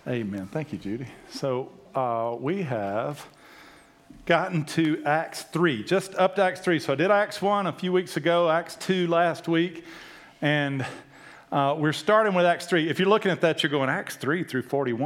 Amen. Thank you, Judy. So we have gotten to Acts 3, just up to Acts 3. So I did Acts 1 a few weeks ago, Acts 2 last week, and we're starting with Acts 3. If you're looking at that, you're going Acts 3 through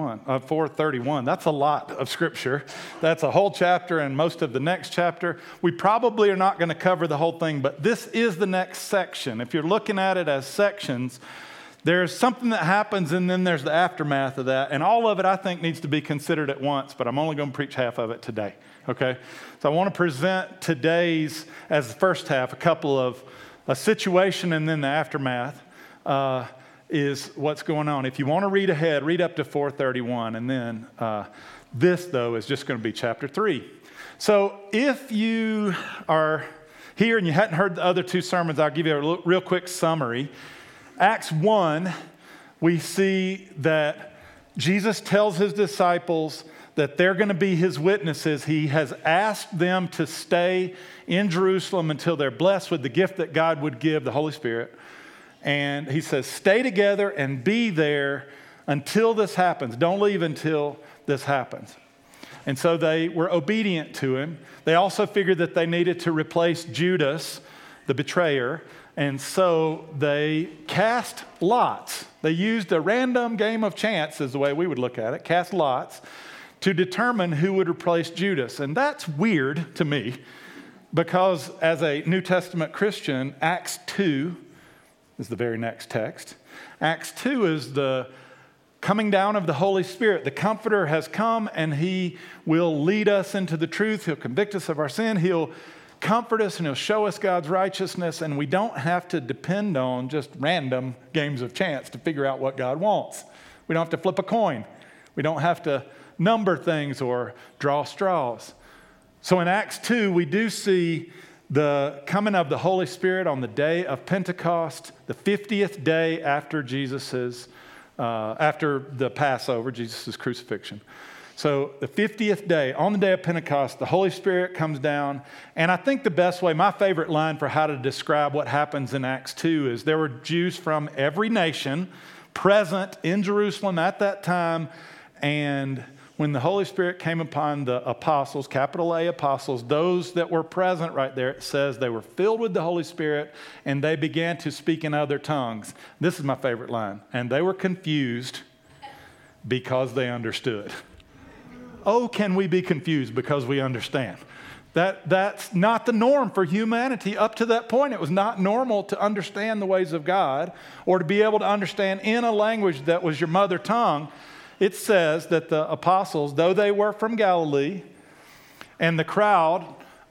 431. That's a lot of scripture. That's a whole chapter and most of the next chapter. We probably are not going to cover the whole thing, but this is the next section. If you're looking at it as sections, there's something that happens, and then there's the aftermath of that. And all of it, I think, needs to be considered at once, but I'm only going to preach half of it today, okay? So I want to present today's, as the first half, a couple of a situation and then the aftermath is what's going on. If you want to read ahead, read up to 431, and then this, though, is just going to be chapter 3. So if you are here and you hadn't heard the other two sermons, I'll give you a real quick summary. Acts 1, we see that Jesus tells his disciples that they're going to be his witnesses. He has asked them to stay in Jerusalem until they're blessed with the gift that God would give, the Holy Spirit. And he says, stay together and be there until this happens. Don't leave until this happens. And so they were obedient to him. They also figured that they needed to replace Judas, the betrayer. And so they cast lots. They used a random game of chance, is the way we would look at it, cast lots, to determine who would replace Judas. And that's weird to me, because as a New Testament Christian, Acts 2 is the very next text. Acts 2 is the coming down of the Holy Spirit. The Comforter has come, and he will lead us into the truth. He'll convict us of our sin. He'll comfort us, and he'll show us God's righteousness, and we don't have to depend on just random games of chance to figure out what God wants. We don't have to flip a coin. We don't have to number things or draw straws. So in Acts 2, we do see the coming of the Holy Spirit on the day of Pentecost, the 50th day after after the Passover, Jesus' crucifixion. So the 50th day, on the day of Pentecost, the Holy Spirit comes down. And I think the best way, my favorite line for how to describe what happens in Acts 2 is there were Jews from every nation present in Jerusalem at that time. And when the Holy Spirit came upon the apostles, capital A apostles, those that were present right there, it says they were filled with the Holy Spirit and they began to speak in other tongues. This is my favorite line. And they were confused because they understood. Oh, can we be confused because we understand? That's not the norm for humanity. Up to that point, it was not normal to understand the ways of God or to be able to understand in a language that was your mother tongue. It says that the apostles, though they were from Galilee, and the crowd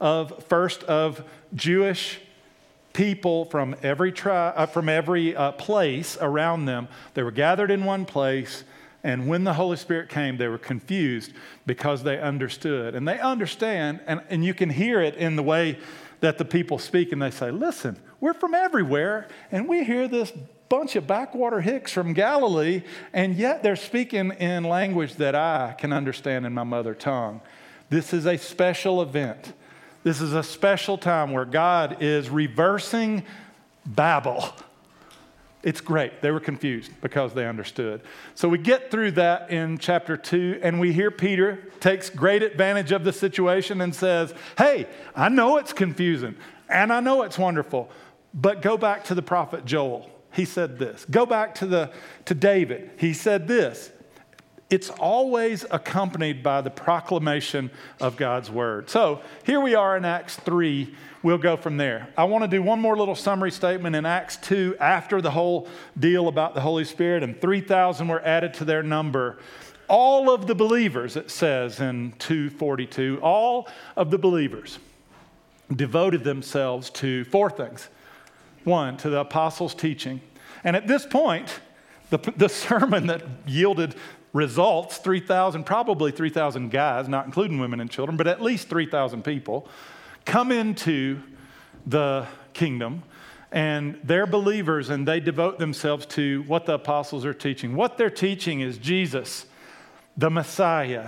of Jewish people from every tribe, from every place around them, they were gathered in one place. And when the Holy Spirit came, they were confused because they understood. And they understand, and you can hear it in the way that the people speak. And they say, listen, we're from everywhere, and we hear this bunch of backwater hicks from Galilee, and yet they're speaking in language that I can understand in my mother tongue. This is a special event. This is a special time where God is reversing Babel. It's great. They were confused because they understood. So we get through that in chapter 2, and we hear Peter takes great advantage of the situation and says, hey, I know it's confusing, and I know it's wonderful, but go back to the prophet Joel. He said this. Go back to David. He said this. It's always accompanied by the proclamation of God's word. So here we are in Acts 3. We'll go from there. I want to do one more little summary statement in Acts 2 after the whole deal about the Holy Spirit, and 3,000 were added to their number. All of the believers, it says in 2:42, all of the believers devoted themselves to four things. One, to the apostles' teaching. And at this point, the sermon that yielded results, 3,000, probably 3,000 guys, not including women and children, but at least 3,000 people, come into the kingdom, and they're believers, and they devote themselves to what the apostles are teaching. What they're teaching is Jesus, the Messiah,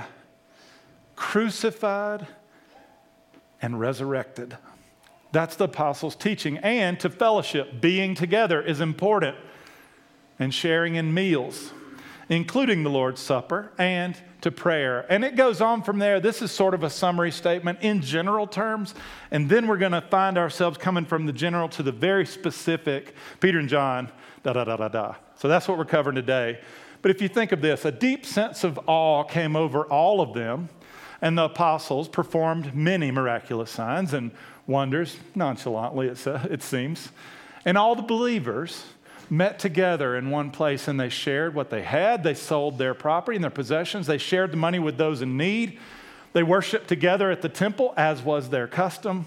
crucified and resurrected. That's the apostles' teaching. And to fellowship, being together is important, and sharing in meals. including the Lord's Supper, and to prayer. And it goes on from there. This is sort of a summary statement in general terms. And then we're going to find ourselves coming from the general to the very specific. Peter and John, da-da-da-da-da. So that's what we're covering today. But if you think of this, a deep sense of awe came over all of them, and the apostles performed many miraculous signs and wonders, nonchalantly it seems. And all the believers met together in one place, and they shared what they had. They sold their property and their possessions. They shared the money with those in need. They worshiped together at the temple, as was their custom.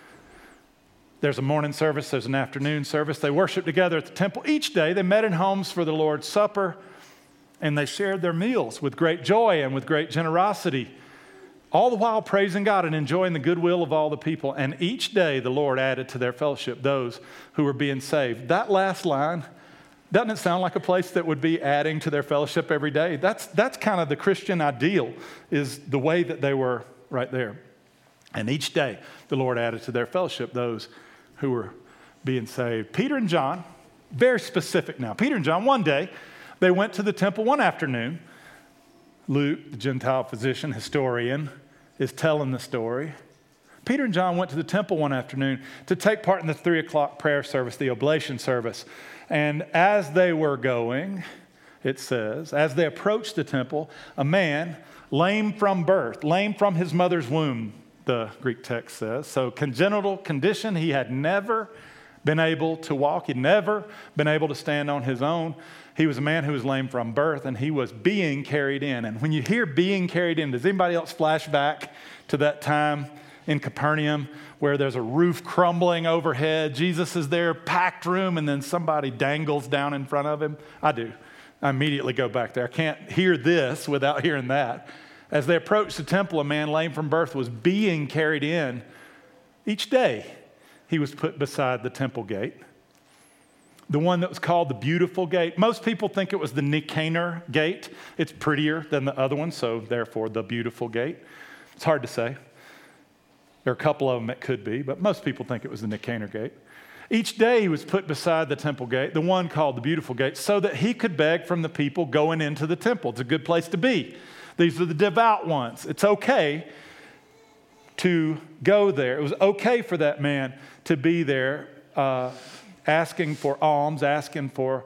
There's a morning service, there's an afternoon service. They worshiped together at the temple each day. They met in homes for the Lord's Supper, and they shared their meals with great joy and with great generosity, all the while praising God and enjoying the goodwill of all the people. And each day the Lord added to their fellowship those who were being saved. That last line, doesn't it sound like a place that would be adding to their fellowship every day? That's kind of the Christian ideal, is the way that they were right there. And each day the Lord added to their fellowship those who were being saved. Peter and John, very specific now. Peter and John, one day, they went to the temple one afternoon. Luke, the Gentile physician, historian, is telling the story. Peter and John went to the temple one afternoon to take part in the 3 o'clock prayer service, the oblation service. And as they were going, it says, as they approached the temple, a man lame from birth, lame from his mother's womb, the Greek text says. So congenital condition, he had never been able to walk. He'd never been able to stand on his own. He was a man who was lame from birth, and he was being carried in. And when you hear being carried in, does anybody else flash back to that time in Capernaum where there's a roof crumbling overhead? Jesus is there, packed room, and then somebody dangles down in front of him? I do. I immediately go back there. I can't hear this without hearing that. As they approached the temple, a man lame from birth was being carried in. Each day, he was put beside the temple gate, the one that was called the Beautiful Gate. Most people think it was the Nicanor Gate. It's prettier than the other one, so therefore the Beautiful Gate. It's hard to say. There are a couple of them it could be, but most people think it was the Nicanor Gate. Each day he was put beside the temple gate, the one called the Beautiful Gate, so that he could beg from the people going into the temple. It's a good place to be. These are the devout ones. It's okay to go there. It was okay for that man to be there, asking for alms, asking for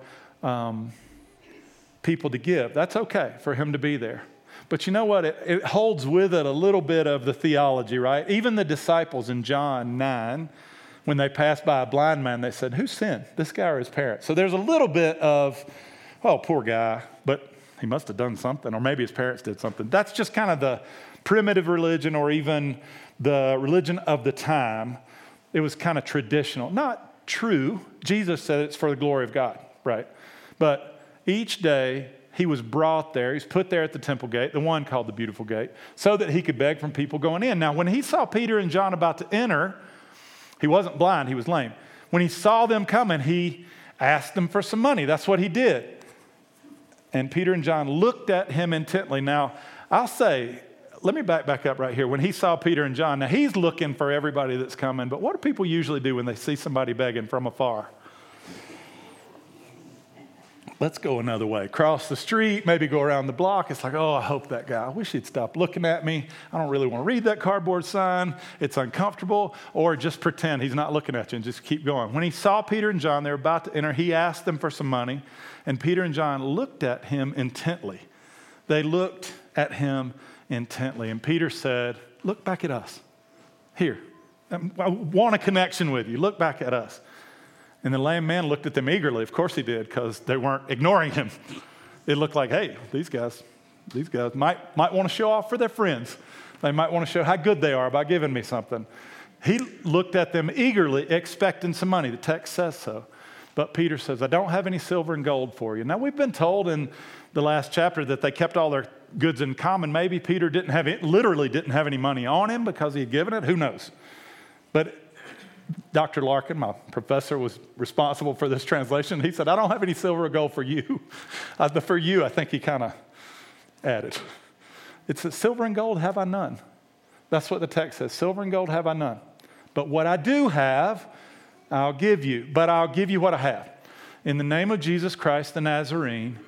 people to give. That's okay for him to be there. But you know what? It holds with it a little bit of the theology, right? Even the disciples in John 9, when they passed by a blind man, they said, who sinned, this guy or his parents? So there's a little bit of, oh, poor guy, but he must have done something, or maybe his parents did something. That's just kind of the primitive religion, or even the religion of the time. It was kind of traditional. Not true. Jesus said it's for the glory of God, right? But each day he was brought there. He's put there at the temple gate, the one called the Beautiful Gate, so that he could beg from people going in. Now, when he saw Peter and John about to enter, he wasn't blind, he was lame. When he saw them coming, he asked them for some money. That's what he did. And Peter and John looked at him intently. Now, I'll say, let me back up right here. When he saw Peter and John, now he's looking for everybody that's coming, but what do people usually do when they see somebody begging from afar? Let's go another way. Cross the street, maybe go around the block. It's like, oh, I hope that guy, I wish he'd stop looking at me. I don't really want to read that cardboard sign. It's uncomfortable. Or just pretend he's not looking at you and just keep going. When he saw Peter and John, they were about to enter, he asked them for some money, and Peter and John looked at him intently. They looked at him intently. And Peter said, look back at us. Here, I want a connection with you. Look back at us. And the lame man looked at them eagerly. Of course he did, because they weren't ignoring him. It looked like, hey, these guys might want to show off for their friends. They might want to show how good they are by giving me something. He looked at them eagerly, expecting some money. The text says so. But Peter says, I don't have any silver and gold for you. Now, we've been told in the last chapter that they kept all their goods in common. Maybe Peter literally didn't have any money on him because he had given it. Who knows? But Dr. Larkin, my professor, was responsible for this translation. He said, I don't have any silver or gold for you. The for you, I think he kind of added. It says, silver and gold have I none. That's what the text says. Silver and gold have I none. But what I do have, I'll give you. But I'll give you what I have. In the name of Jesus Christ the Nazarene,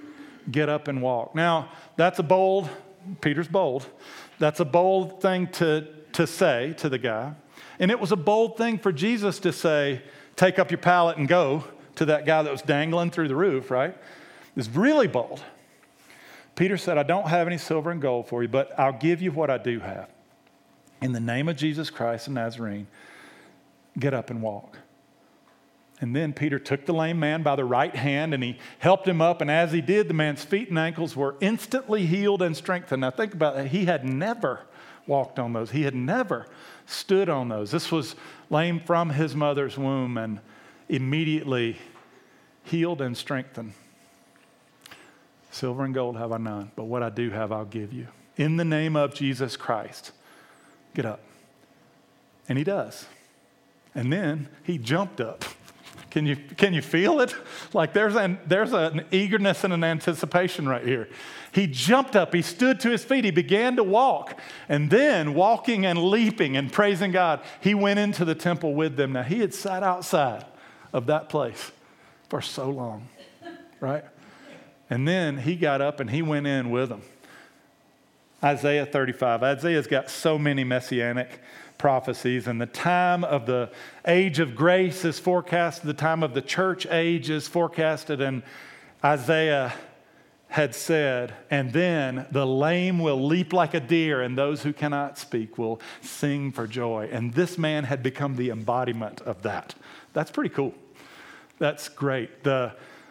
get up and walk. Now, Peter's bold. That's a bold thing to say to the guy. And it was a bold thing for Jesus to say, take up your pallet and go, to that guy that was dangling through the roof, right? It's really bold. Peter said, I don't have any silver and gold for you, but I'll give you what I do have. In the name of Jesus Christ, the Nazarene, get up and walk. And then Peter took the lame man by the right hand and he helped him up. And as he did, the man's feet and ankles were instantly healed and strengthened. Now think about that. He had never walked on those. He had never stood on those. This was lame from his mother's womb and immediately healed and strengthened. Silver and gold have I none, but what I do have I'll give you. In the name of Jesus Christ, get up. And he does. And then he jumped up. Can you feel it? Like there's an eagerness and an anticipation right here. He jumped up, he stood to his feet, he began to walk. And then walking and leaping and praising God, he went into the temple with them. Now he had sat outside of that place for so long, right? And then he got up and he went in with them. Isaiah 35. Isaiah's got so many messianic prophecies, and the time of the age of grace is forecasted, the time of the church age is forecasted, and Isaiah had said, and then the lame will leap like a deer, and those who cannot speak will sing for joy. And this man had become the embodiment of that. That's pretty cool. That's great. The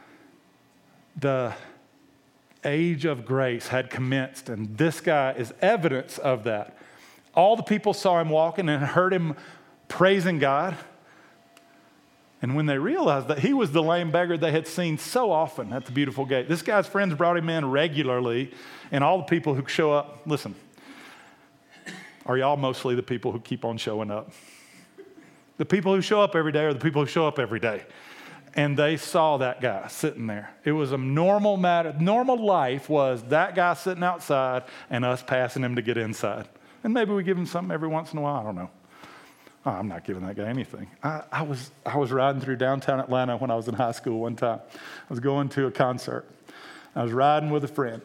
age of grace had commenced, and this guy is evidence of that. All the people saw him walking and heard him praising God. And when they realized that he was the lame beggar they had seen so often at the beautiful gate, this guy's friends brought him in regularly, and all the people who show up, listen, are y'all mostly the people who keep on showing up? The people who show up every day are the people who show up every day. And they saw that guy sitting there. It was a normal matter. Normal life was that guy sitting outside and us passing him to get inside. And maybe we give him something every once in a while. I don't know. Oh, I'm not giving that guy anything. I was riding through downtown Atlanta when I was in high school one time. I was going to a concert. I was riding with a friend.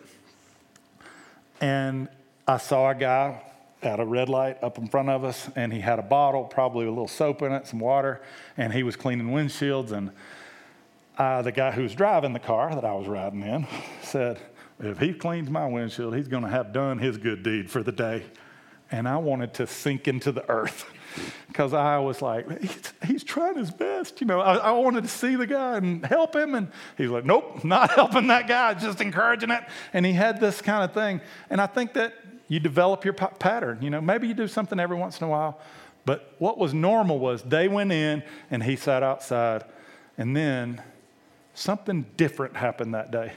And I saw a guy at a red light up in front of us, and he had a bottle, probably a little soap in it, some water, and he was cleaning windshields. And the guy who was driving the car that I was riding in said, if he cleans my windshield, he's going to have done his good deed for the day. And I wanted to sink into the earth because I was like, he's trying his best. You know, I wanted to see the guy and help him. And he's like, nope, not helping that guy, just encouraging it. And he had this kind of thing. And I think that you develop your pattern. You know, maybe you do something every once in a while. But what was normal was they went in and he sat outside. And then something different happened that day.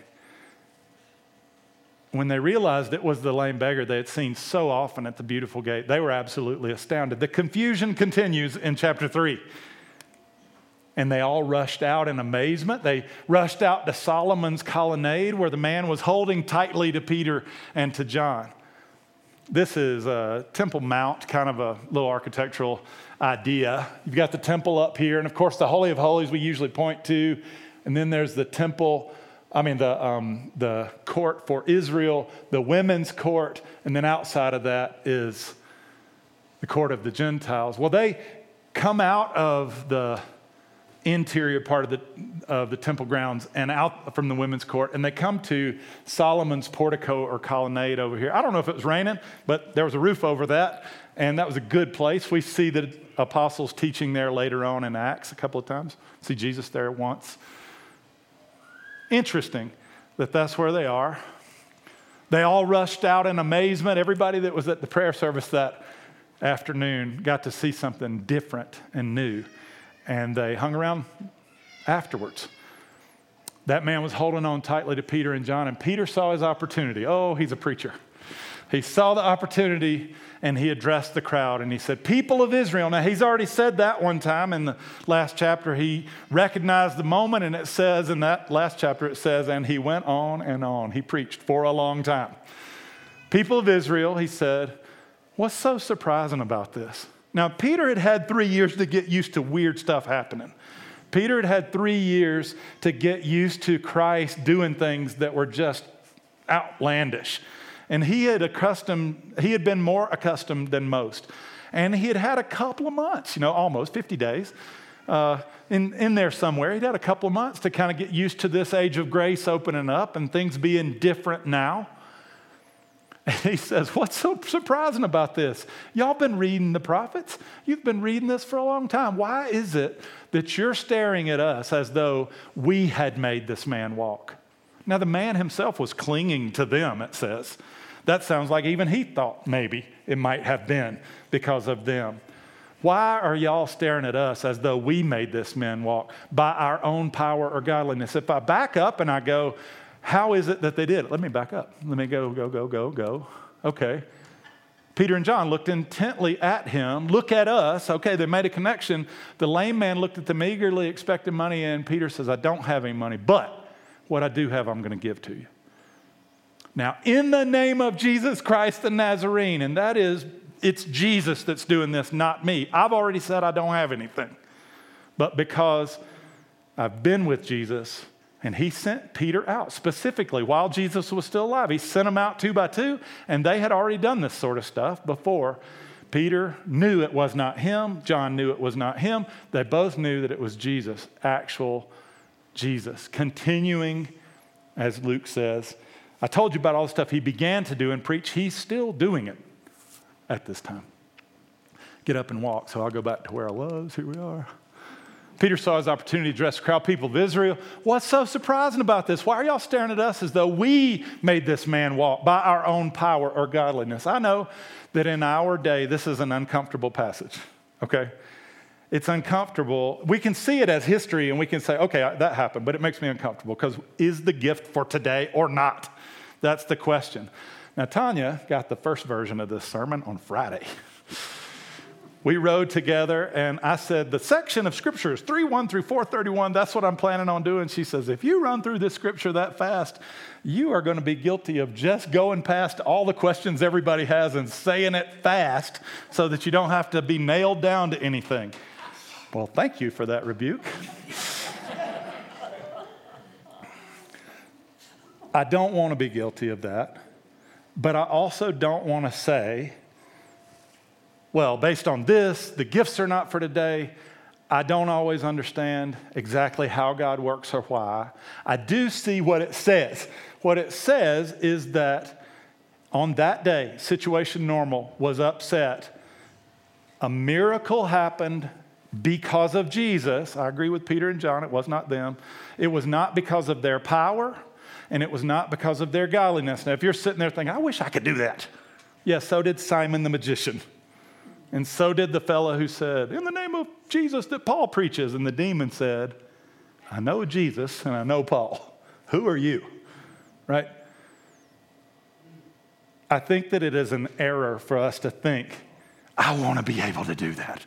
When they realized it was the lame beggar they had seen so often at the beautiful gate, they were absolutely astounded. The confusion continues in chapter 3. And they all rushed out in amazement. They rushed out to Solomon's colonnade where the man was holding tightly to Peter and to John. This is a Temple Mount, kind of a little architectural idea. You've got the temple up here, and of course the Holy of Holies we usually point to. And then there's the the court for Israel, the women's court, and then outside of that is the court of the Gentiles. Well, they come out of the interior part of the temple grounds and out from the women's court, and they come to Solomon's portico or colonnade over here. I don't know if it was raining, but there was a roof over that, and that was a good place. We see the apostles teaching there later on in Acts a couple of times. See Jesus there once. Interesting that that's where they are. They all rushed out in amazement. Everybody that was at the prayer service that afternoon got to see something different and new. And they hung around afterwards. That man was holding on tightly to Peter and John, and Peter saw his opportunity. Oh, he's a preacher. He saw the opportunity, and he addressed the crowd, and he said, people of Israel. Now, he's already said that one time in the last chapter. He recognized the moment, and it says in that last chapter, it says, and he went on and on. He preached for a long time. People of Israel, he said, what's so surprising about this? Now, Peter had had 3 years to get used to weird stuff happening. Peter had had 3 years to get used to Christ doing things that were just outlandish. And he had been more accustomed than most. And he had had a couple of months, almost 50 days in there somewhere. He'd had a couple of months to kind of get used to this age of grace opening up and things being different now. And he says, what's so surprising about this? Y'all been reading the prophets? You've been reading this for a long time. Why is it that you're staring at us as though we had made this man walk? Now, the man himself was clinging to them, it says. That sounds like even he thought maybe it might have been because of them. Why are y'all staring at us as though we made this man walk by our own power or godliness? If I back up and I go, how is it that they did it? Let me back up. Let me go. Okay. Peter and John looked intently at him. Look at us. Okay, they made a connection. The lame man looked at them eagerly, expecting money, and Peter says, I don't have any money, but what I do have, I'm going to give to you. Now, in the name of Jesus Christ the Nazarene, and that is, it's Jesus that's doing this, not me. I've already said I don't have anything. But because I've been with Jesus, and he sent Peter out specifically while Jesus was still alive. He sent them out 2 by 2, and they had already done this sort of stuff before. Peter knew it was not him. John knew it was not him. They both knew that it was Jesus, actual Jesus. Continuing, as Luke says, I told you about all the stuff he began to do and preach. He's still doing it at this time. Get up and walk. So I'll go back to where I was. Here we are. Peter saw his opportunity to address the crowd, people of Israel. What's so surprising about this? Why are y'all staring at us as though we made this man walk by our own power or godliness? I know that in our day, this is an uncomfortable passage, okay? It's uncomfortable. We can see it as history and we can say, okay, that happened, but it makes me uncomfortable because is the gift for today or not? That's the question. Now, Tanya got the first version of this sermon on Friday. We rode together, and I said, the section of Scripture is 3:1 through 4:31. That's what I'm planning on doing. She says, if you run through this Scripture that fast, you are going to be guilty of just going past all the questions everybody has and saying it fast so that you don't have to be nailed down to anything. Well, thank you for that rebuke. I don't want to be guilty of that, but I also don't want to say, well, based on this, the gifts are not for today. I don't always understand exactly how God works or why. I do see what it says. What it says is that on that day, Situation Normal was upset. A miracle happened because of Jesus. I agree with Peter and John. It was not them. It was not because of their power, and it was not because of their godliness. Now, if you're sitting there thinking, I wish I could do that. Yes, so did Simon the magician. And so did the fellow who said, in the name of Jesus that Paul preaches. And the demon said, I know Jesus and I know Paul. Who are you? Right? I think that it is an error for us to think, I want to be able to do that.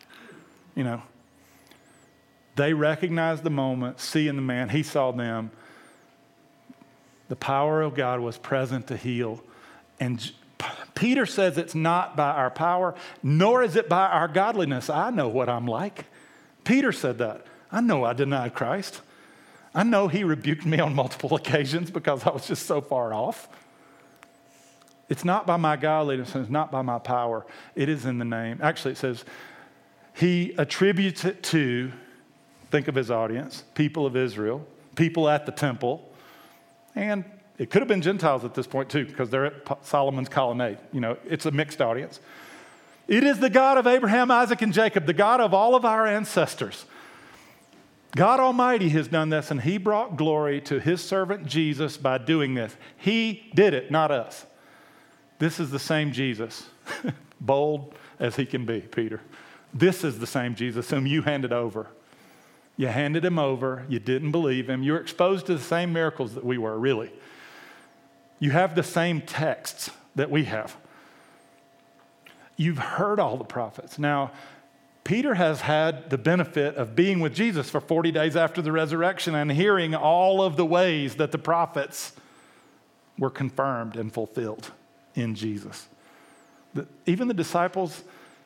They recognized the moment, seeing the man. He saw them. The power of God was present to heal. And Peter says it's not by our power, nor is it by our godliness. I know what I'm like. Peter said that. I know I denied Christ. I know he rebuked me on multiple occasions because I was just so far off. It's not by my godliness and it's not by my power. It is in the name. Actually, it says he attributes it to, think of his audience, people of Israel, people at the temple, and it could have been Gentiles at this point too, because they're at Solomon's colonnade. It's a mixed audience. It is the God of Abraham, Isaac, and Jacob, the God of all of our ancestors. God Almighty has done this, and he brought glory to his servant Jesus by doing this. He did it, not us. This is the same Jesus, bold as he can be, Peter. This is the same Jesus whom you handed over. You handed him over. You didn't believe him. You're exposed to the same miracles that we were, really. You have the same texts that we have. You've heard all the prophets. Now, Peter has had the benefit of being with Jesus for 40 days after the resurrection and hearing all of the ways that the prophets were confirmed and fulfilled in Jesus. Even the disciples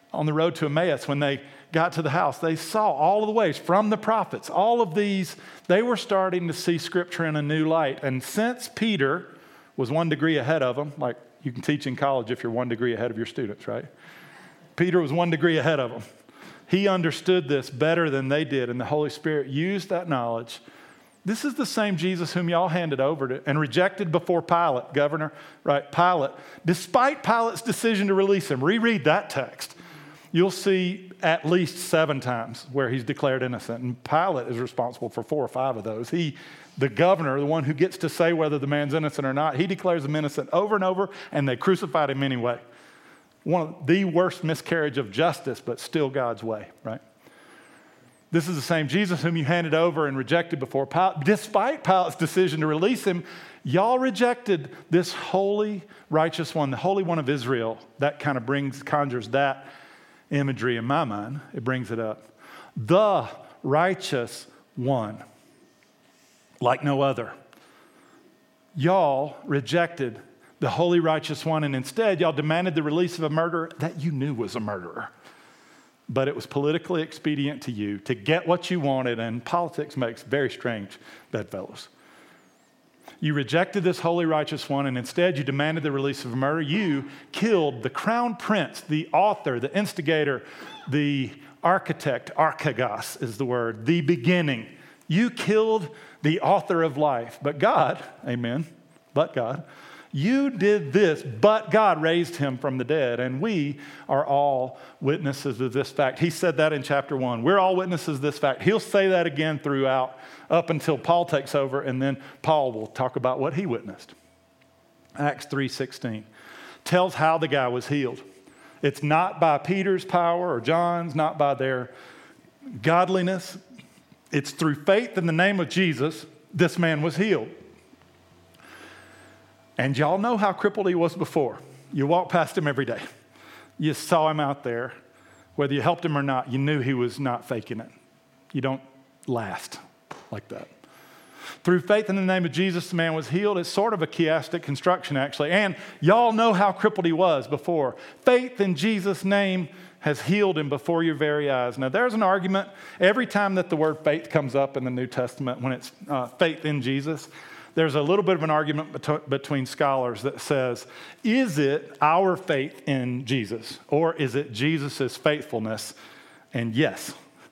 on the road to Emmaus, when they got to the house, they saw all of the ways from the prophets, all of these, they were starting to see Scripture in a new light. And since Peter was 1 degree ahead of them, like you can teach in college if you're 1 degree ahead of your students, right? Peter was 1 degree ahead of them. He understood this better than they did, and the Holy Spirit used that knowledge. This is the same Jesus whom y'all handed over to and rejected before Pilate, governor, right? Pilate, despite Pilate's decision to release him. Reread that text. You'll see at least 7 times where he's declared innocent. And Pilate is responsible for 4 or 5 of those. He, the governor, the one who gets to say whether the man's innocent or not, he declares him innocent over and over, and they crucified him anyway. One of the worst miscarriage of justice, but still God's way, right? This is the same Jesus whom you handed over and rejected before Pilate. Despite Pilate's decision to release him, y'all rejected this holy, righteous one, the Holy One of Israel. That kind of conjures that imagery in my mind. It brings it up. The righteous one, like no other. Y'all rejected the holy, righteous one, and instead y'all demanded the release of a murderer that you knew was a murderer. But it was politically expedient to you to get what you wanted, and politics makes very strange bedfellows. You rejected this holy, righteous one, and instead you demanded the release of a murderer. You killed the crown prince, the author, the instigator, the architect, archegos is the word, the beginning. You killed the author of life. But God, amen, but God, you did this, but God raised him from the dead, and we are all witnesses of this fact. He said that in chapter 1. We're all witnesses of this fact. He'll say that again throughout, up until Paul takes over, and then Paul will talk about what he witnessed. Acts 3:16 tells how the guy was healed. It's not by Peter's power or John's, not by their godliness. It's through faith in the name of Jesus, this man was healed. And y'all know how crippled he was before. You walked past him every day. You saw him out there. Whether you helped him or not, you knew he was not faking it. You don't last like that. Through faith in the name of Jesus, the man was healed. It's sort of a chiastic construction, actually. And y'all know how crippled he was before. Faith in Jesus' name has healed him before your very eyes. Now, there's an argument every time that the word faith comes up in the New Testament, when it's faith in Jesus. There's a little bit of an argument between scholars that says, is it our faith in Jesus, or is it Jesus' faithfulness? And yes,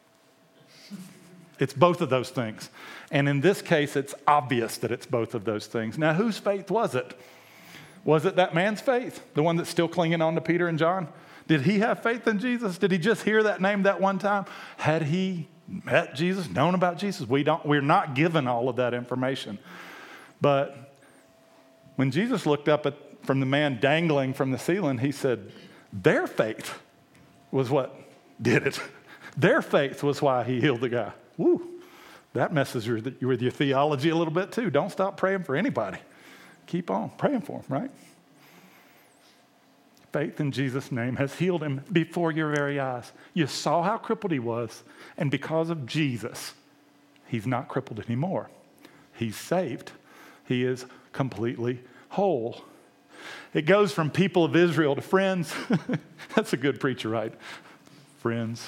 it's both of those things. And in this case, it's obvious that it's both of those things. Now, whose faith was it? Was it that man's faith, the one that's still clinging on to Peter and John? Did he have faith in Jesus? Did he just hear that name that one time? Had he met Jesus, known about Jesus? We're not given all of that information. But when Jesus looked up from the man dangling from the ceiling, he said, their faith was what did it. Their faith was why he healed the guy. Woo, that messes with your theology a little bit too. Don't stop praying for anybody. Keep on praying for them, right? Faith in Jesus' name has healed him before your very eyes. You saw how crippled he was, and because of Jesus, he's not crippled anymore. He's saved. He is completely whole. It goes from people of Israel to friends. That's a good preacher, right? Friends.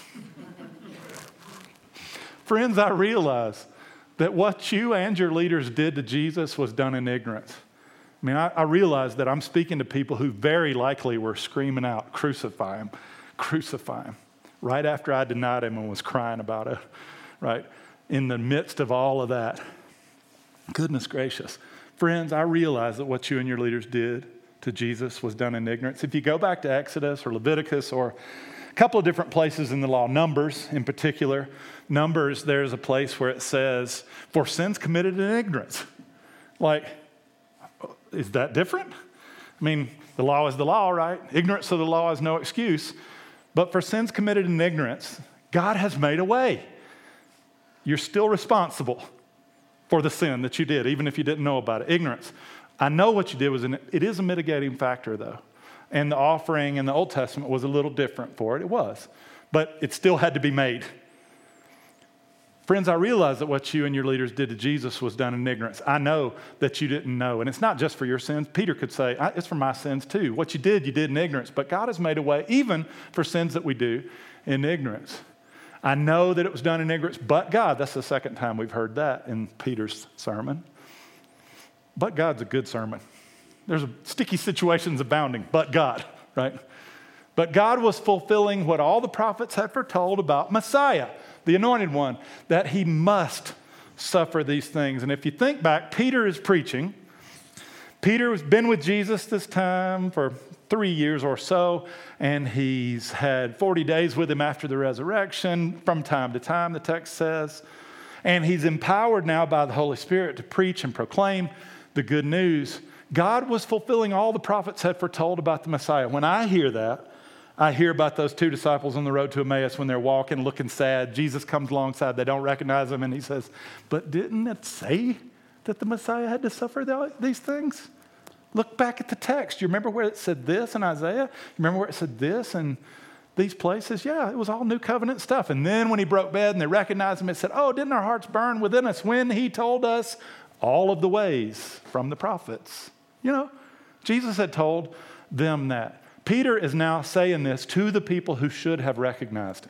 Friends, I realize that what you and your leaders did to Jesus was done in ignorance. I mean, I realize that I'm speaking to people who very likely were screaming out, crucify him, right after I denied him and was crying about it, right? In the midst of all of that. Goodness gracious. Friends, I realize that what you and your leaders did to Jesus was done in ignorance. If you go back to Exodus or Leviticus or a couple of different places in the law, Numbers in particular, Numbers, there's a place where it says, for sins committed in ignorance. Like, is that different? I mean, the law is the law, right? Ignorance of the law is no excuse. But for sins committed in ignorance, God has made a way. You're still responsible for the sin that you did, even if you didn't know about it. Ignorance. I know what you did it is a mitigating factor, though. And the offering in the Old Testament was a little different for it. It was. But it still had to be made. Friends, I realize that what you and your leaders did to Jesus was done in ignorance. I know that you didn't know. And it's not just for your sins. Peter could say, it's for my sins too. What you did in ignorance. But God has made a way, even for sins that we do in ignorance. I know that it was done in ignorance, but God. That's the second time we've heard that in Peter's sermon. But God's a good sermon. There's sticky situations abounding, but God, right? But God was fulfilling what all the prophets had foretold about Messiah, the anointed one, that he must suffer these things. And if you think back, Peter is preaching. Peter has been with Jesus this time for 3 years or so, and he's had 40 days with him after the resurrection from time to time, the text says. And he's empowered now by the Holy Spirit to preach and proclaim the good news. God was fulfilling all the prophets had foretold about the Messiah. When I hear that, I hear about those 2 disciples on the road to Emmaus when they're walking, looking sad. Jesus comes alongside. They don't recognize him, and he says, but didn't it say that the Messiah had to suffer these things? Look back at the text. You remember where it said this in Isaiah? You remember where it said this in these places? Yeah, it was all new covenant stuff. And then when he broke bread and they recognized him, it said, oh, didn't our hearts burn within us when he told us all of the ways from the prophets? You know, Jesus had told them that. Peter is now saying this to the people who should have recognized him.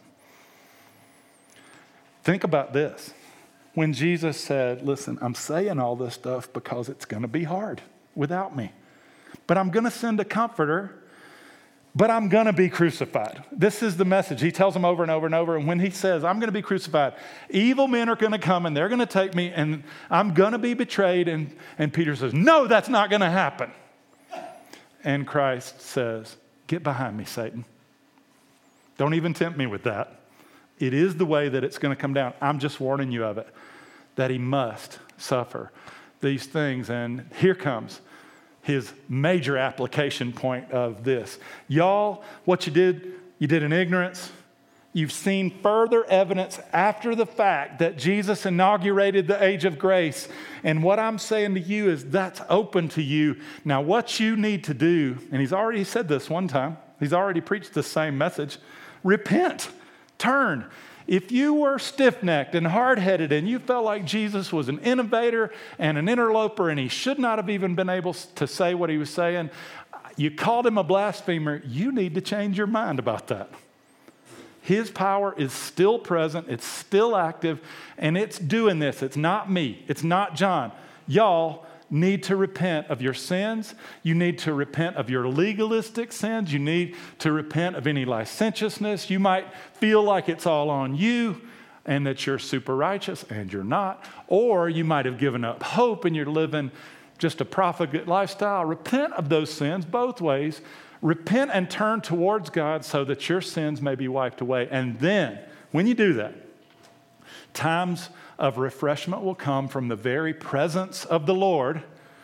Think about this. When Jesus said, listen, I'm saying all this stuff because it's going to be hard without me. But I'm going to send a comforter, but I'm going to be crucified. This is the message. He tells them over and over and over. And when he says, I'm going to be crucified, evil men are going to come and they're going to take me and I'm going to be betrayed. And Peter says, no, that's not going to happen. And Christ says, get behind me, Satan. Don't even tempt me with that. It is the way that it's going to come down. I'm just warning you of it, that he must suffer these things. And here comes his major application point of this. Y'all, what you did in ignorance. You've seen further evidence after the fact that Jesus inaugurated the age of grace. And what I'm saying to you is that's open to you. Now, what you need to do, and he's already said this one time, he's already preached the same message, repent, turn. If you were stiff-necked and hard-headed and you felt like Jesus was an innovator and an interloper and he should not have even been able to say what he was saying, you called him a blasphemer, you need to change your mind about that. His power is still present, it's still active, and it's doing this. It's not me, it's not John. Y'all need to repent of your sins. You need to repent of your legalistic sins. You need to repent of any licentiousness. You might feel like it's all on you and that you're super righteous, and you're not. Or you might have given up hope and you're living just a profligate lifestyle. Repent of those sins both ways. Repent and turn towards God so that your sins may be wiped away. And then, when you do that, times of refreshment will come from the very presence of the Lord.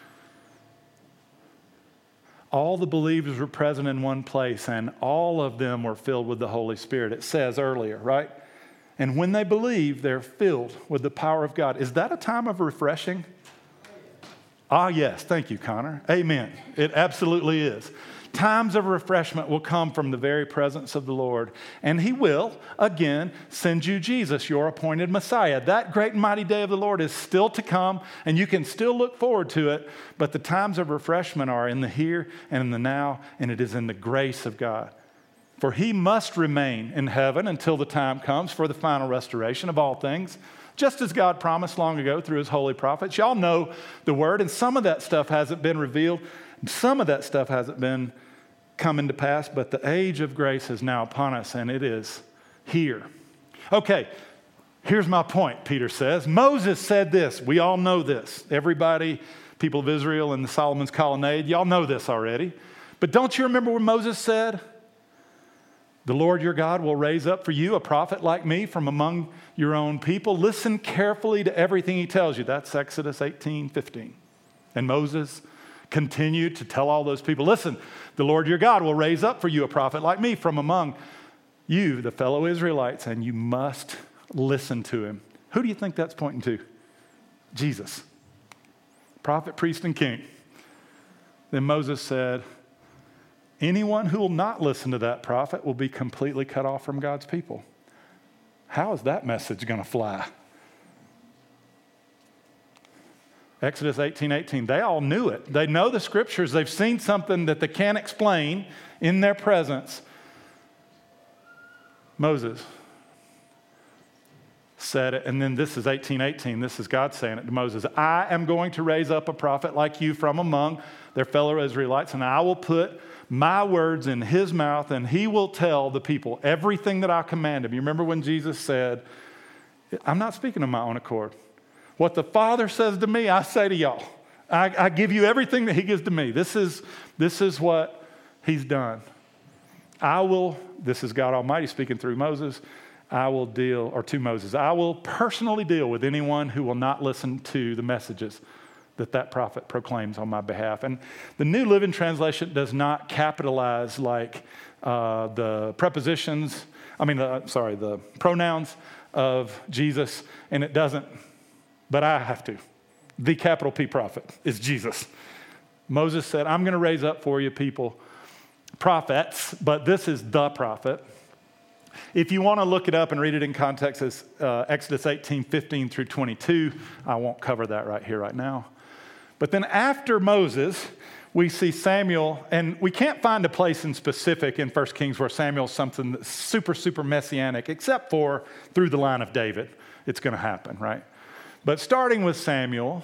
All the believers were present in one place, and all of them were filled with the Holy Spirit. It says earlier, right? And when they believe, they're filled with the power of God. Is that a time of refreshing? Ah, yes. Thank you, Connor. Amen. It absolutely is. Times of refreshment will come from the very presence of the Lord. And he will, again, send you Jesus, your appointed Messiah. That great and mighty day of the Lord is still to come, and you can still look forward to it. But the times of refreshment are in the here and in the now, and it is in the grace of God. For he must remain in heaven until the time comes for the final restoration of all things, just as God promised long ago through his holy prophets. Y'all know the word, and some of that stuff hasn't been revealed. Some of that stuff hasn't been coming to pass, but the age of grace is now upon us, and it is here. Okay, here's my point, Peter says. Moses said this. We all know this. Everybody, people of Israel in the Solomon's colonnade, y'all know this already. But don't you remember what Moses said? The Lord your God will raise up for you a prophet like me from among your own people. Listen carefully to everything he tells you. That's Exodus 18:15. And Moses continued to tell all those people, listen, the Lord your God will raise up for you a prophet like me from among you, the fellow Israelites, and you must listen to him. Who do you think that's pointing to? Jesus. Prophet, priest, and king. Then Moses said, anyone who will not listen to that prophet will be completely cut off from God's people. How is that message going to fly? Exodus 18:18. They all knew it. They know the scriptures. They've seen something that they can't explain in their presence. Moses said it, and then this is 18:18. This is God saying it to Moses. I am going to raise up a prophet like you from among their fellow Israelites, and I will put my words in his mouth, and he will tell the people everything that I command him. You remember when Jesus said, I'm not speaking of my own accord. What the Father says to me, I say to y'all. I give you everything that he gives to me. This is what he's done. This is God Almighty speaking through Moses. I will personally deal with anyone who will not listen to the messages that prophet proclaims on my behalf. And the New Living Translation does not capitalize like the the pronouns of Jesus, and it doesn't, but I have to. The capital P prophet is Jesus. Moses said, I'm going to raise up for you people, prophets, but this is the prophet. If you want to look it up and read it in context, it's Exodus 18:15 through 22. I won't cover that right here, right now. But then after Moses, we see Samuel, and we can't find a place in specific in 1 Kings where Samuel's something that's super, super messianic, except for through the line of David. It's going to happen, right? But starting with Samuel,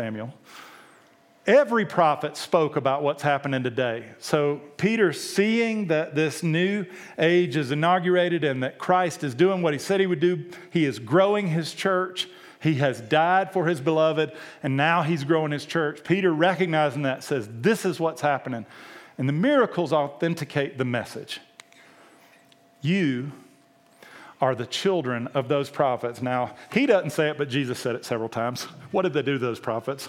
every prophet spoke about what's happening today. So Peter, seeing that this new age is inaugurated and that Christ is doing what he said he would do, he is growing his church. He has died for his beloved, and now he's growing his church. Peter, recognizing that, says, this is what's happening. And the miracles authenticate the message. You are the children of those prophets. Now, he doesn't say it, but Jesus said it several times. What did they do to those prophets?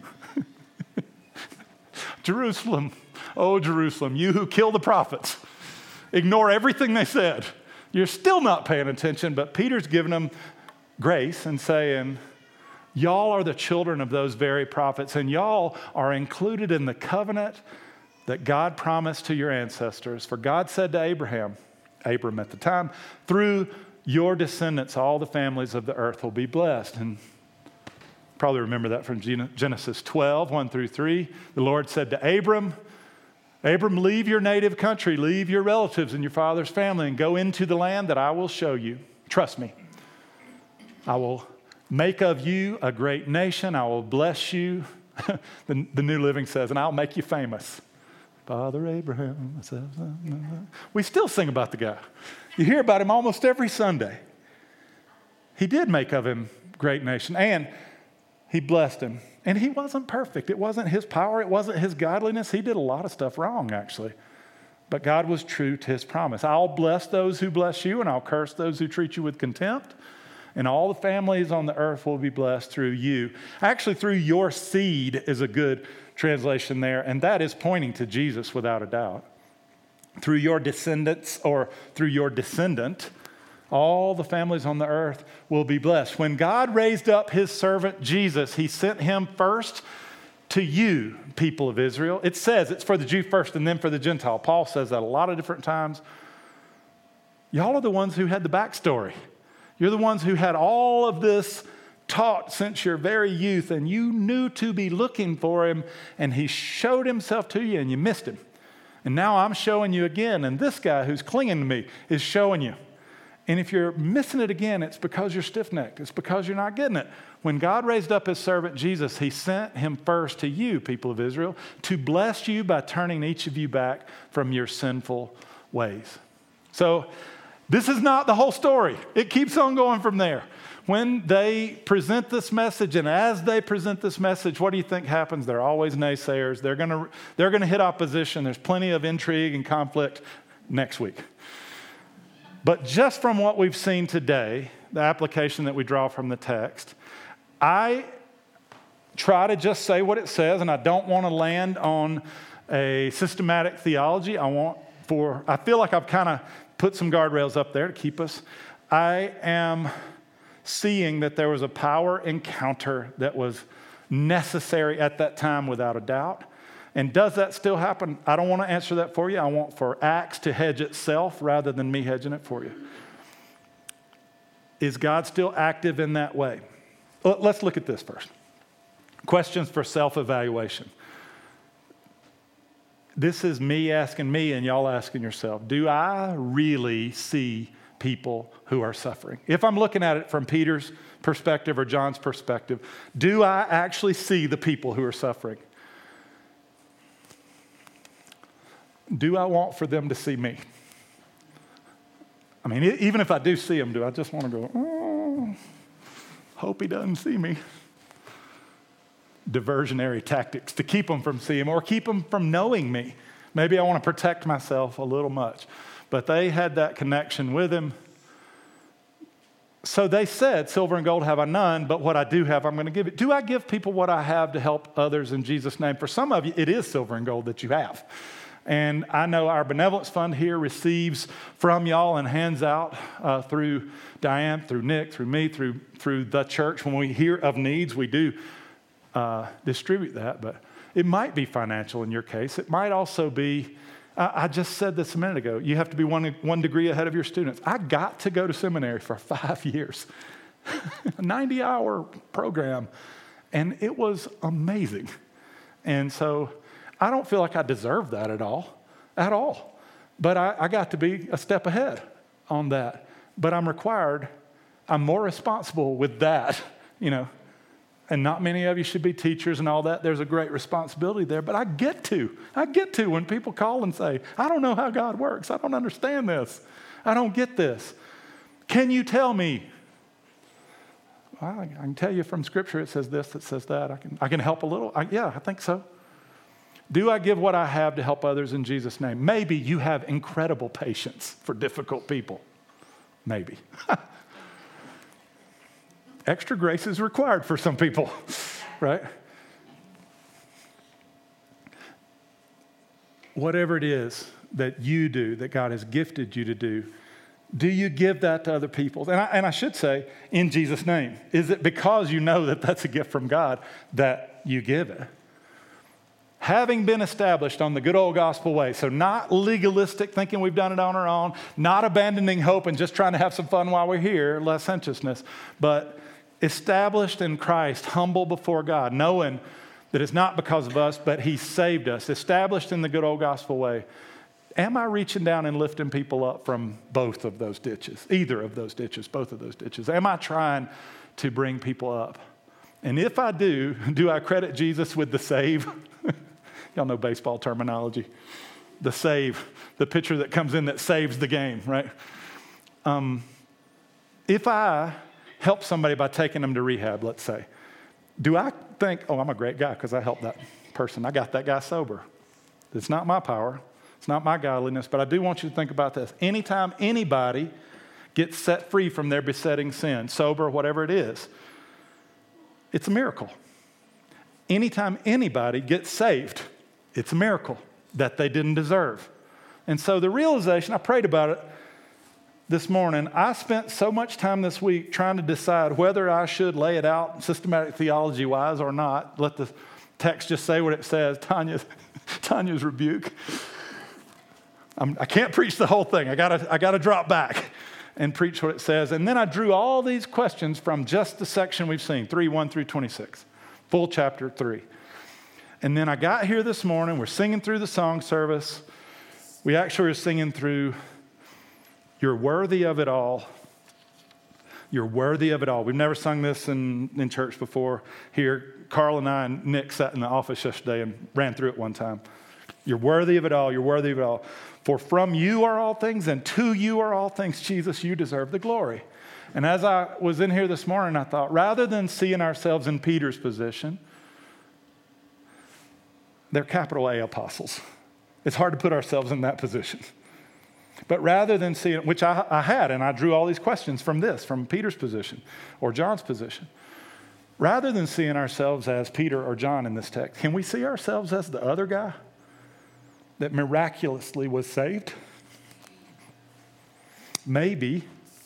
Jerusalem, oh Jerusalem, you who kill the prophets. Ignore everything they said. You're still not paying attention, but Peter's giving them grace and saying, y'all are the children of those very prophets, and y'all are included in the covenant that God promised to your ancestors. For God said to Abram at the time, through your descendants, all the families of the earth will be blessed. And probably remember that from Genesis 12, 1 through 3. The Lord said to Abram, leave your native country, leave your relatives and your father's family, and go into the land that I will show you. Trust me. I will make of you a great nation. I will bless you. The New Living says, and I'll make you famous. Father Abraham. We still sing about the guy. You hear about him almost every Sunday. He did make of him a great nation, and he blessed him. And he wasn't perfect. It wasn't his power. It wasn't his godliness. He did a lot of stuff wrong, actually. But God was true to his promise. I'll bless those who bless you, and I'll curse those who treat you with contempt. And all the families on the earth will be blessed through you. Actually, through your seed is a good translation there, and that is pointing to Jesus without a doubt. Through your descendants, or through your descendant, all the families on the earth will be blessed. When God raised up his servant Jesus, he sent him first to you, people of Israel. It says it's for the Jew first and then for the Gentile. Paul says that a lot of different times. Y'all are the ones who had the backstory. You're the ones who had all of this taught since your very youth, and you knew to be looking for him, and he showed himself to you, and you missed him. And now I'm showing you again, and this guy who's clinging to me is showing you. And if you're missing it again, it's because you're stiff-necked. It's because you're not getting it. When God raised up his servant Jesus, he sent him first to you, people of Israel, to bless you by turning each of you back from your sinful ways. So this is not the whole story. It keeps on going from there. When they present this message, and as they present this message, what do you think happens? They're always naysayers. They're going to hit opposition. There's plenty of intrigue and conflict next week. But just from what we've seen today, the application that we draw from the text, I try to just say what it says, and I don't want to land on a systematic theology. I feel like I've kind of put some guardrails up there to keep us. I am seeing that there was a power encounter that was necessary at that time without a doubt. And does that still happen? I don't want to answer that for you. I want for Acts to hedge itself rather than me hedging it for you. Is God still active in that way? Let's look at this first. Questions for self-evaluation. This is me asking me and y'all asking yourself, do I really see people who are suffering? If I'm looking at it from Peter's perspective or John's perspective, do I actually see the people who are suffering? Do I want for them to see me? I mean, even if I do see them, do I just want to go, oh, hope he doesn't see me? Diversionary tactics to keep them from seeing or keep them from knowing me. Maybe I want to protect myself a little much. But they had that connection with him. So they said, silver and gold have I none, but what I do have, I'm going to give it. Do I give people what I have to help others in Jesus' name? For some of you, it is silver and gold that you have. And I know our benevolence fund here receives from y'all and hands out through Diane, through Nick, through me, through the church. When we hear of needs, we do distribute that, but it might be financial in your case. It might also be, I just said this a minute ago, you have to be one degree ahead of your students. I got to go to seminary for 5 years, a 90-hour program, and it was amazing. And so I don't feel like I deserve that at all. But I got to be a step ahead on that. But I'm more responsible with that, And not many of you should be teachers and all that. There's a great responsibility there. But I get to when people call and say, I don't know how God works. I don't understand this. I don't get this. Can you tell me? Well, I can tell you from Scripture it says this, it says that. I can help a little. I think so. Do I give what I have to help others in Jesus' name? Maybe you have incredible patience for difficult people. Maybe. Extra grace is required for some people, right? Whatever it is that you do, that God has gifted you to do you give that to other people? And I should say, in Jesus' name. Is it because you know that that's a gift from God that you give it? Having been established on the good old gospel way, so not legalistic, thinking we've done it on our own, not abandoning hope and just trying to have some fun while we're here, licentiousness, but established in Christ, humble before God, knowing that it's not because of us, but He saved us, established in the good old gospel way. Am I reaching down and lifting people up from both of those ditches, either of those ditches, both of those ditches? Am I trying to bring people up? And if I do I credit Jesus with the save? Y'all know baseball terminology. The save, the pitcher that comes in that saves the game, right? If I help somebody by taking them to rehab, let's say, do I think, oh, I'm a great guy because I helped that person. I got that guy sober. It's not my power. It's not my godliness, but I do want you to think about this. Anytime anybody gets set free from their besetting sin, sober, whatever it is, it's a miracle. Anytime anybody gets saved, it's a miracle that they didn't deserve. And so the realization, I prayed about it this morning. I spent so much time this week trying to decide whether I should lay it out systematic theology-wise or not. Let the text just say what it says. Tanya's rebuke. I can't preach the whole thing. I gotta drop back and preach what it says. And then I drew all these questions from just the section we've seen, 3:1 through 26, full chapter 3. And then I got here this morning. We're singing through the song service. We actually are singing through You're Worthy of It All. You're worthy of it all. We've never sung this in church before. Here, Carl and I and Nick sat in the office yesterday and ran through it one time. You're worthy of it all. You're worthy of it all. For from you are all things, and to you are all things. Jesus, you deserve the glory. And as I was in here this morning, I thought, rather than seeing ourselves in Peter's position, they're capital A apostles. It's hard to put ourselves in that position. But rather than seeing, which I had, and I drew all these questions from Peter's position or John's position. Rather than seeing ourselves as Peter or John in this text, can we see ourselves as the other guy that miraculously was saved? Maybe.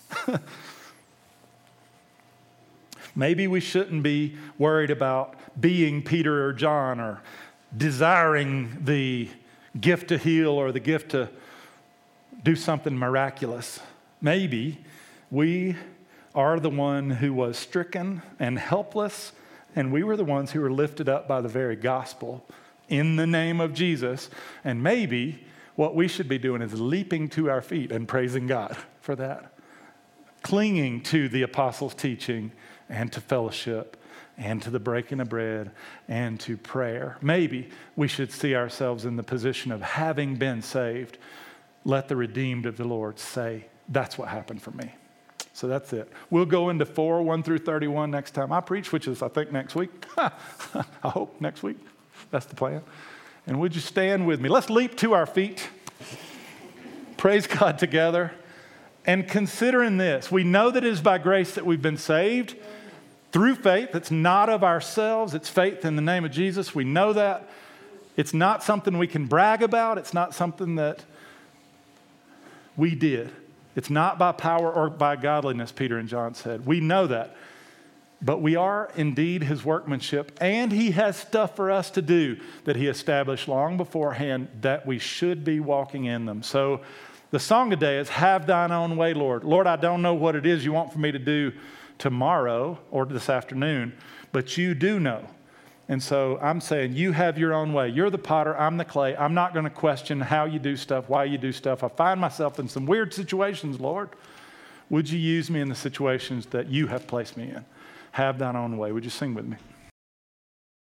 Maybe we shouldn't be worried about being Peter or John or desiring the gift to heal or the gift to do something miraculous. Maybe we are the one who was stricken and helpless And we were the ones who were lifted up by the very gospel in the name of Jesus. And maybe what we should be doing is leaping to our feet and praising God for that. Clinging to the apostles' teaching and to fellowship and to the breaking of bread and to prayer. Maybe we should see ourselves in the position of having been saved. Let the redeemed of the Lord say, that's what happened for me. So that's it. We'll go into 4, 1 through 31 next time I preach, which is, I think, next week. I hope next week. That's the plan. And would you stand with me? Let's leap to our feet. Praise God together. And considering this, we know that it is by grace that we've been saved through faith. It's not of ourselves. It's faith in the name of Jesus. We know that. It's not something we can brag about. It's not something that we did. It's not by power or by godliness, Peter and John said. We know that. But we are indeed his workmanship, and he has stuff for us to do that he established long beforehand that we should be walking in them. So the song today is, have thine own way, Lord. Lord, I don't know what it is you want for me to do tomorrow or this afternoon, but you do know. And so I'm saying, you have your own way. You're the potter, I'm the clay. I'm not going to question how you do stuff, why you do stuff. I find myself in some weird situations, Lord. Would you use me in the situations that you have placed me in? Have thine own way. Would you sing with me?